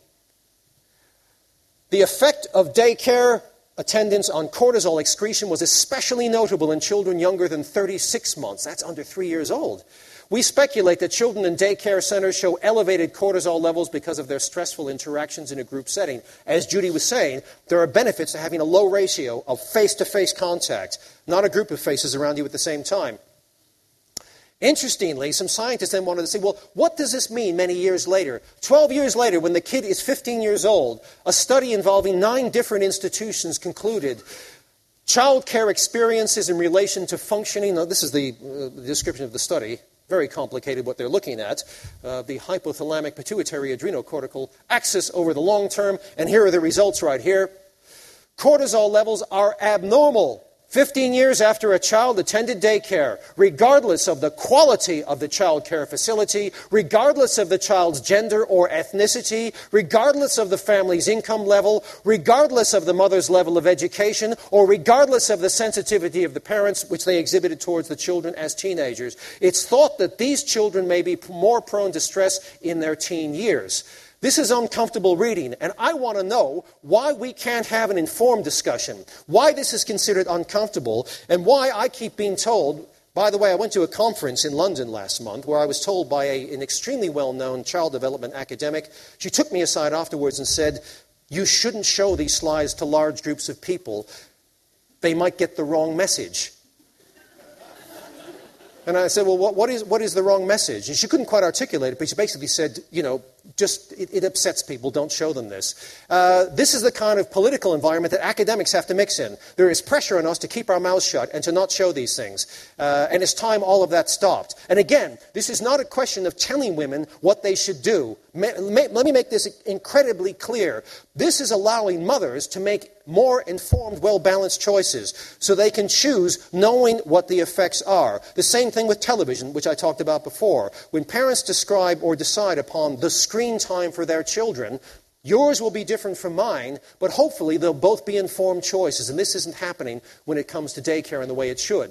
The effect of daycare attendance on cortisol excretion was especially notable in children younger than thirty-six months. That's under three years old. We speculate that children in daycare centers show elevated cortisol levels because of their stressful interactions in a group setting. As Judy was saying, there are benefits to having a low ratio of face-to-face contact, not a group of faces around you at the same time. Interestingly, some scientists then wanted to say, well, what does this mean many years later? Twelve years later, when the kid is fifteen years old, a study involving nine different institutions concluded child care experiences in relation to functioning. Now, this is the uh, description of the study. Very complicated what they're looking at. Uh, the hypothalamic pituitary adrenocortical axis over the long term. And here are the results right here. Cortisol levels are abnormal fifteen years after a child attended daycare, regardless of the quality of the child care facility, regardless of the child's gender or ethnicity, regardless of the family's income level, regardless of the mother's level of education, or regardless of the sensitivity of the parents which they exhibited towards the children as teenagers. It's thought that these children may be more prone to stress in their teen years. This is uncomfortable reading, and I want to know why we can't have an informed discussion, why this is considered uncomfortable, and why I keep being told. By the way, I went to a conference in London last month where I was told by a, an extremely well-known child development academic. She took me aside afterwards and said, you shouldn't show these slides to large groups of people. They might get the wrong message. And I said, well, what, what, is, what is the wrong message? And she couldn't quite articulate it, but she basically said, you know, just, it, it upsets people, don't show them this. Uh, this is the kind of political environment that academics have to mix in. There is pressure on us to keep our mouths shut and to not show these things. Uh, and it's time all of that stopped. And again, this is not a question of telling women what they should do. Ma- ma- let me make this incredibly clear. This is allowing mothers to make more informed, well-balanced choices so they can choose knowing what the effects are. The same thing with television, which I talked about before. When parents describe or decide upon the screen time for their children, yours will be different from mine, but hopefully they'll both be informed choices, and this isn't happening when it comes to daycare in the way it should.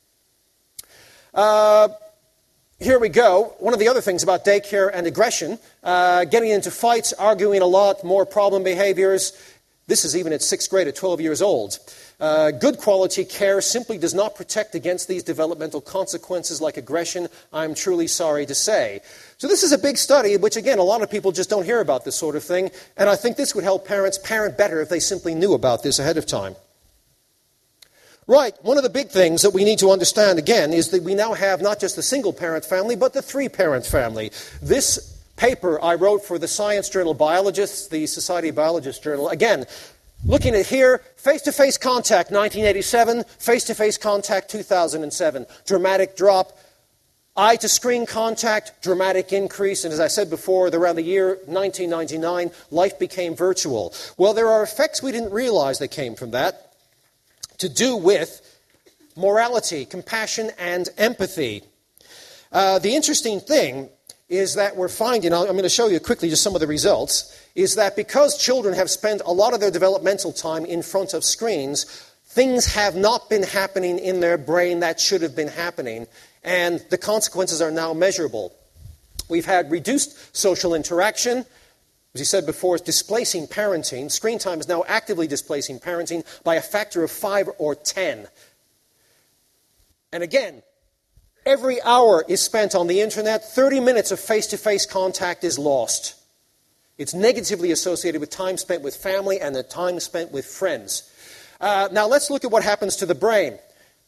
Uh, here we go. One of the other things about daycare and aggression, uh, getting into fights, arguing a lot, more problem behaviors. This is even at sixth grade at twelve years old. Uh, good quality care simply does not protect against these developmental consequences like aggression, I'm truly sorry to say. So this is a big study, which again, a lot of people just don't hear about this sort of thing, and I think this would help parents parent better if they simply knew about this ahead of time. Right, one of the big things that we need to understand again is that we now have not just the single-parent family, but the three-parent family. This paper I wrote for the Science Journal Biologists, the Society of Biologists Journal. Again, looking at here, face-to-face contact nineteen eighty-seven, face-to-face contact two thousand seven. Dramatic drop. Eye-to-screen contact, dramatic increase. And as I said before, around the year nineteen ninety-nine, life became virtual. Well, there are effects we didn't realize that came from that to do with morality, compassion, and empathy. Uh, the interesting thing is that we're finding, I'm going to show you quickly just some of the results, is that because children have spent a lot of their developmental time in front of screens, things have not been happening in their brain that should have been happening, and the consequences are now measurable. We've had reduced social interaction. As you said before, it's displacing parenting. Screen time is now actively displacing parenting by a factor of five or ten. And again, every hour is spent on the internet, thirty minutes of face-to-face contact is lost. It's negatively associated with time spent with family and the time spent with friends. Uh, now let's look at what happens to the brain.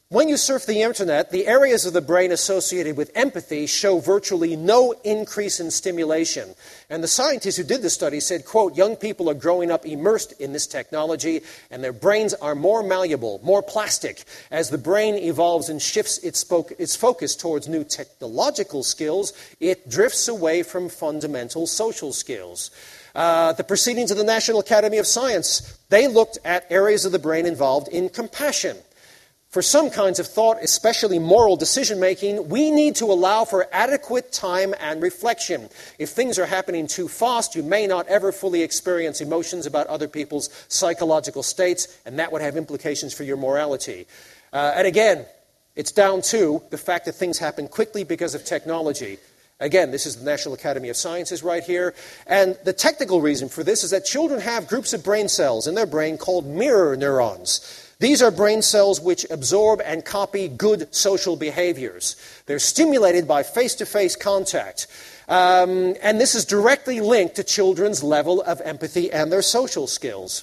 When you surf the internet, the areas of the brain associated with empathy show virtually no increase in stimulation. And the scientists who did the study said, quote, young people are growing up immersed in this technology and their brains are more malleable, more plastic. As the brain evolves and shifts its, fo- its focus towards new technological skills, it drifts away from fundamental social skills. Uh, the proceedings of the National Academy of Science, they looked at areas of the brain involved in compassion. For some kinds of thought, especially moral decision-making, we need to allow for adequate time and reflection. If things are happening too fast, you may not ever fully experience emotions about other people's psychological states, and that would have implications for your morality. Uh, and again, it's down to the fact that things happen quickly because of technology. Again, this is the National Academy of Sciences right here. And the technical reason for this is that children have groups of brain cells in their brain called mirror neurons. These are brain cells which absorb and copy good social behaviors. They're stimulated by face-to-face contact. Um, and this is directly linked to children's level of empathy and their social skills.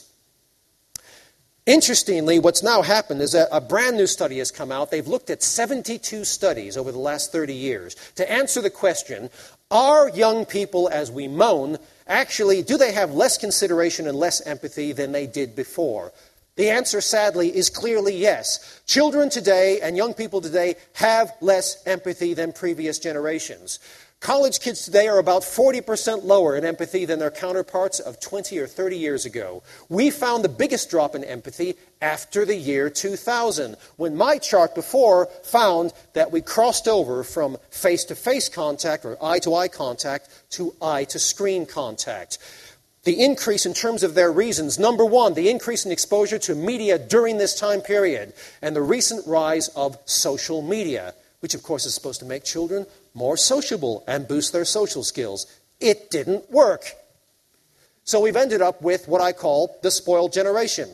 Interestingly, what's now happened is that a brand new study has come out. They've looked at seventy-two studies over the last thirty years to answer the question, are young people, as we moan, actually, do they have less consideration and less empathy than they did before? The answer, sadly, is clearly yes. Children today and young people today have less empathy than previous generations. College kids today are about forty percent lower in empathy than their counterparts of twenty or thirty years ago. We found the biggest drop in empathy after the year two thousand, when my chart before found that we crossed over from face-to-face contact or eye-to-eye contact to eye-to-screen contact. The increase in terms of their reasons, number one, the increase in exposure to media during this time period, and the recent rise of social media, which of course is supposed to make children more sociable and boost their social skills. It didn't work. So we've ended up with what I call the spoiled generation.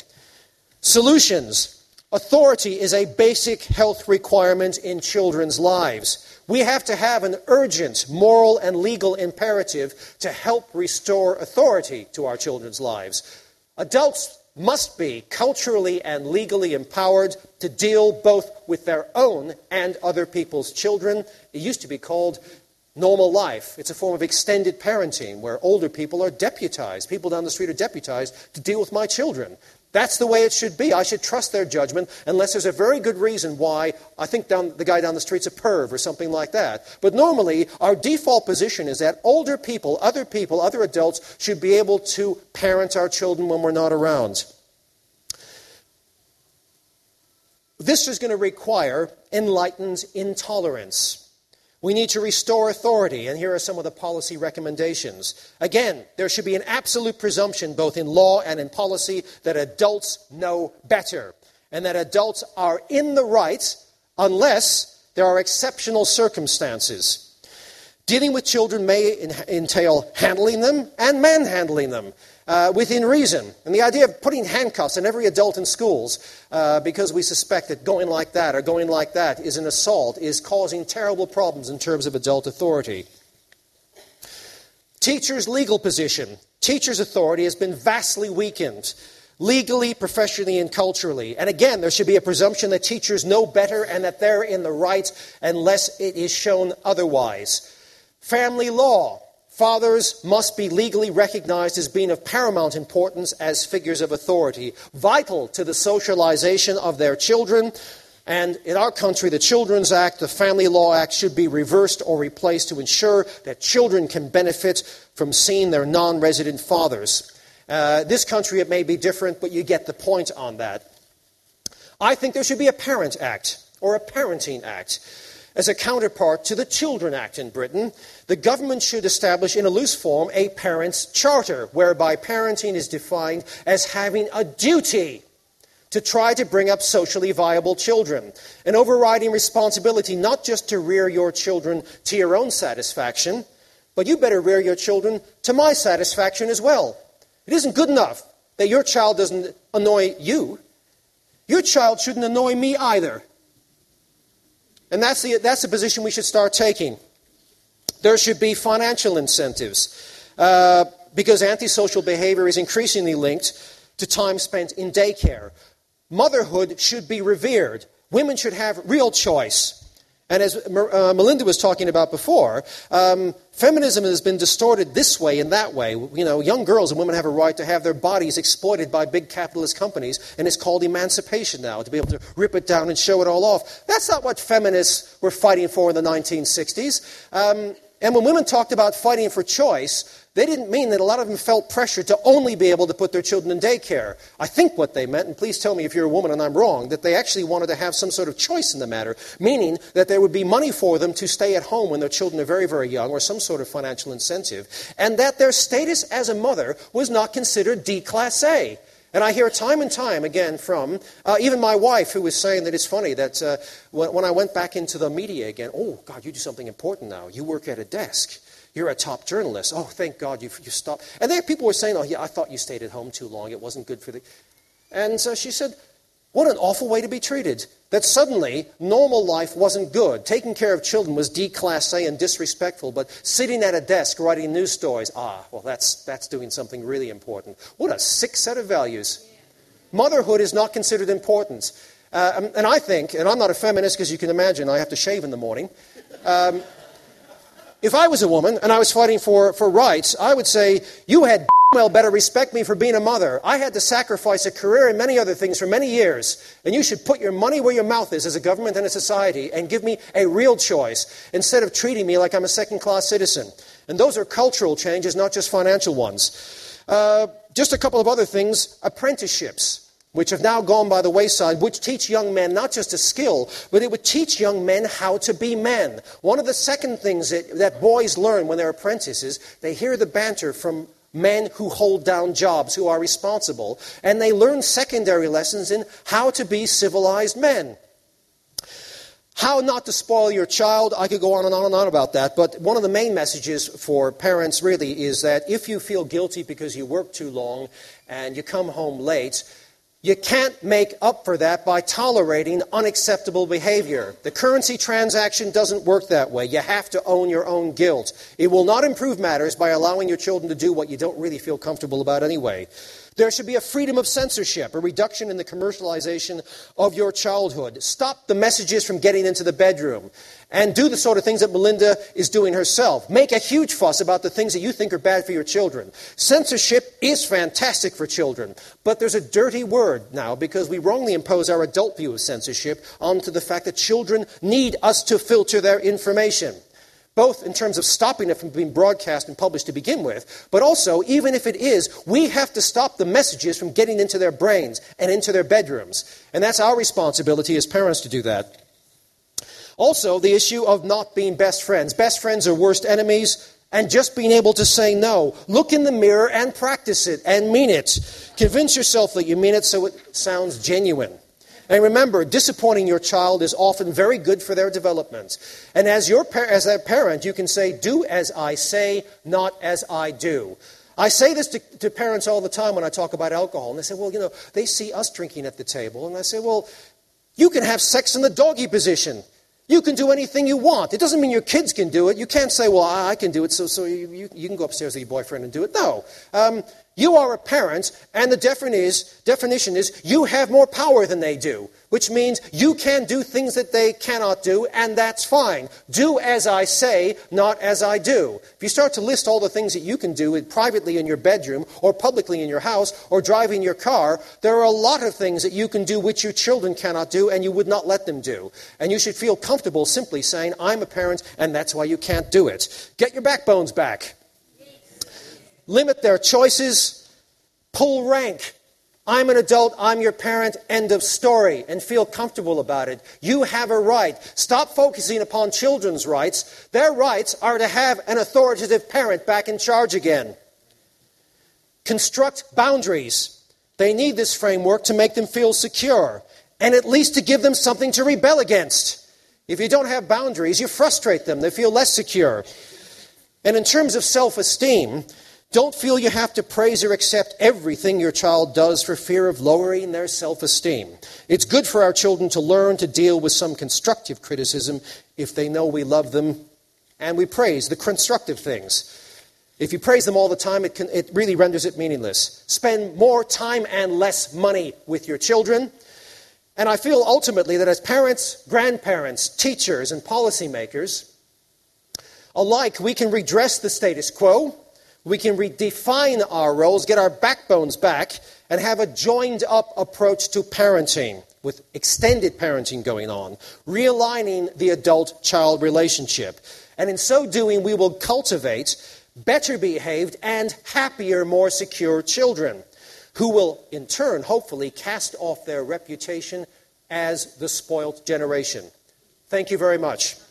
Solutions. Authority is a basic health requirement in children's lives. We have to have an urgent moral and legal imperative to help restore authority to our children's lives. Adults must be culturally and legally empowered to deal both with their own and other people's children. It used to be called normal life. It's a form of extended parenting where older people are deputized. People down the street are deputized to deal with my children. That's the way it should be. I should trust their judgment unless there's a very good reason why I think down, the guy down the street's a perv or something like that. But normally, our default position is that older people, other people, other adults should be able to parent our children when we're not around. This is going to require enlightened intolerance. We need to restore authority, and here are some of the policy recommendations. Again, there should be an absolute presumption, both in law and in policy, that adults know better, and that adults are in the right unless there are exceptional circumstances. Dealing with children may entail handling them and manhandling them uh, within reason. And the idea of putting handcuffs on every adult in schools uh, because we suspect that going like that or going like that is an assault is causing terrible problems in terms of adult authority. Teachers' legal position. Teachers' authority has been vastly weakened, legally, professionally, and culturally. And again, there should be a presumption that teachers know better and that they're in the right unless it is shown otherwise. Family law. Fathers must be legally recognized as being of paramount importance as figures of authority, vital to the socialization of their children. And in our country, the Children's Act, the Family Law Act, should be reversed or replaced to ensure that children can benefit from seeing their non-resident fathers. Uh, this country, it may be different, but you get the point on that. I think there should be a Parent Act or a Parenting Act. As a counterpart to the Children Act in Britain, the government should establish in a loose form a parent's charter, whereby parenting is defined as having a duty to try to bring up socially viable children, an overriding responsibility not just to rear your children to your own satisfaction, but you better rear your children to my satisfaction as well. It isn't good enough that your child doesn't annoy you. Your child shouldn't annoy me either. And that's the, that's the position we should start taking. There should be financial incentives uh, because antisocial behavior is increasingly linked to time spent in daycare. Motherhood should be revered. Women should have real choice. And as uh, Melinda was talking about before, um, feminism has been distorted this way and that way. You know, young girls and women have a right to have their bodies exploited by big capitalist companies, and it's called emancipation now, to be able to rip it down and show it all off. That's not what feminists were fighting for in the nineteen sixties. Um, and when women talked about fighting for choice, they didn't mean that a lot of them felt pressure to only be able to put their children in daycare. I think what they meant, and please tell me if you're a woman and I'm wrong, that they actually wanted to have some sort of choice in the matter, meaning that there would be money for them to stay at home when their children are very, very young, or some sort of financial incentive, and that their status as a mother was not considered D Class A. And I hear time and time again from uh, even my wife, who was saying that it's funny that uh, when, when I went back into the media again, oh, God, you do something important now. You work at a desk. You're a top journalist. Oh, thank God you you stopped. And there people were saying, oh, yeah, I thought you stayed at home too long. It wasn't good for the... And so she said, what an awful way to be treated. That suddenly normal life wasn't good. Taking care of children was D Class A and disrespectful, but sitting at a desk writing news stories, ah, well, that's that's doing something really important. What a sick set of values. Motherhood is not considered important. Uh, and I think, and I'm not a feminist because you can imagine I have to shave in the morning. Um, if I was a woman and I was fighting for, for rights, I would say, you had well better respect me for being a mother. I had to sacrifice a career and many other things for many years, and you should put your money where your mouth is as a government and a society and give me a real choice instead of treating me like I'm a second-class citizen. And those are cultural changes, not just financial ones. Uh, just a couple of other things. Apprenticeships, which have now gone by the wayside, which teach young men not just a skill, but it would teach young men how to be men. One of the second things that, that boys learn when they're apprentices, they hear the banter from men who hold down jobs, who are responsible, and they learn secondary lessons in how to be civilized men. How not to spoil your child, I could go on and on and on about that, but one of the main messages for parents really is that if you feel guilty because you work too long and you come home late, you can't make up for that by tolerating unacceptable behavior. The currency transaction doesn't work that way. You have to own your own guilt. It will not improve matters by allowing your children to do what you don't really feel comfortable about anyway. There should be a freedom of censorship, a reduction in the commercialization of your childhood. Stop the messages from getting into the bedroom. And do the sort of things that Melinda is doing herself. Make a huge fuss about the things that you think are bad for your children. Censorship is fantastic for children. But there's a dirty word now because we wrongly impose our adult view of censorship onto the fact that children need us to filter their information. Both in terms of stopping it from being broadcast and published to begin with, but also, even if it is, we have to stop the messages from getting into their brains and into their bedrooms. And that's our responsibility as parents to do that. Also, the issue of not being best friends. Best friends are worst enemies, and just being able to say no. Look in the mirror and practice it and mean it. Convince yourself that you mean it so it sounds genuine. And remember, disappointing your child is often very good for their development. And as your as a parent, you can say, do as I say, not as I do. I say this to, to parents all the time when I talk about alcohol. And they say, well, you know, they see us drinking at the table. And I say, well, you can have sex in the doggy position. You can do anything you want. It doesn't mean your kids can do it. You can't say, well, I can do it, so, so you, you, you can go upstairs with your boyfriend and do it. No. Um, you are a parent, and the definition is, definition is you have more power than they do, which means you can do things that they cannot do, and that's fine. Do as I say, not as I do. If you start to list all the things that you can do privately in your bedroom, or publicly in your house, or driving your car, there are a lot of things that you can do which your children cannot do, and you would not let them do. And you should feel comfortable simply saying, I'm a parent, and that's why you can't do it. Get your backbones back. Limit their choices. Pull rank. I'm an adult, I'm your parent, end of story, and feel comfortable about it. You have a right. Stop focusing upon children's rights. Their rights are to have an authoritative parent back in charge again. Construct boundaries. They need this framework to make them feel secure, and at least to give them something to rebel against. If you don't have boundaries, you frustrate them. They feel less secure. And in terms of self-esteem, don't feel you have to praise or accept everything your child does for fear of lowering their self-esteem. It's good for our children to learn to deal with some constructive criticism if they know we love them and we praise the constructive things. If you praise them all the time, it, can, it really renders it meaningless. Spend more time and less money with your children. And I feel ultimately that as parents, grandparents, teachers, and policymakers alike, we can redress the status quo, we can redefine our roles, get our backbones back, and have a joined-up approach to parenting, with extended parenting going on, realigning the adult-child relationship. And in so doing, we will cultivate better behaved and happier, more secure children, who will, in turn, hopefully cast off their reputation as the spoilt generation. Thank you very much.